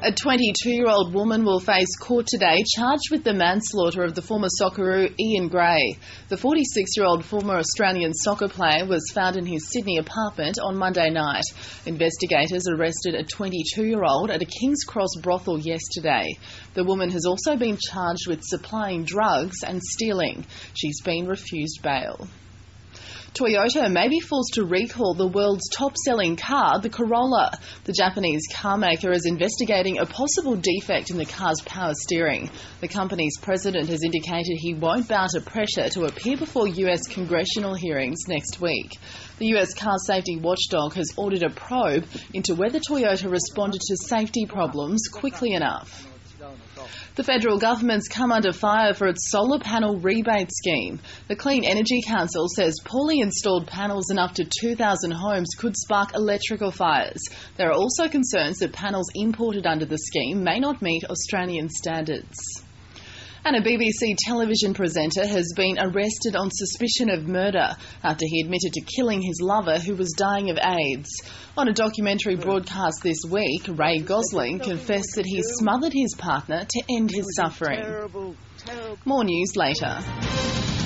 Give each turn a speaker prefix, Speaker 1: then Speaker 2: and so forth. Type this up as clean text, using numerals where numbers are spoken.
Speaker 1: A 22-year-old woman will face court today charged with the manslaughter of the former Socceroo Ian Gray. The 46-year-old former Australian soccer player was found in his Sydney apartment on Monday night. Investigators arrested a 22-year-old at a King's Cross brothel yesterday. The woman has also been charged with supplying drugs and stealing. She's been refused bail. Toyota may be forced to recall the world's top-selling car, the Corolla. The Japanese car maker is investigating a possible defect in the car's power steering. The company's president has indicated he won't bow to pressure to appear before US congressional hearings next week. The US car safety watchdog has ordered a probe into whether Toyota responded to safety problems quickly enough. The federal government's come under fire for its solar panel rebate scheme. The Clean Energy Council says poorly installed panels in up to 2,000 homes could spark electrical fires. There are also concerns that panels imported under the scheme may not meet Australian standards. And a BBC television presenter has been arrested on suspicion of murder after he admitted to killing his lover who was dying of AIDS. On a documentary broadcast this week, Ray Gosling confessed that he smothered his partner to end his suffering. More news later.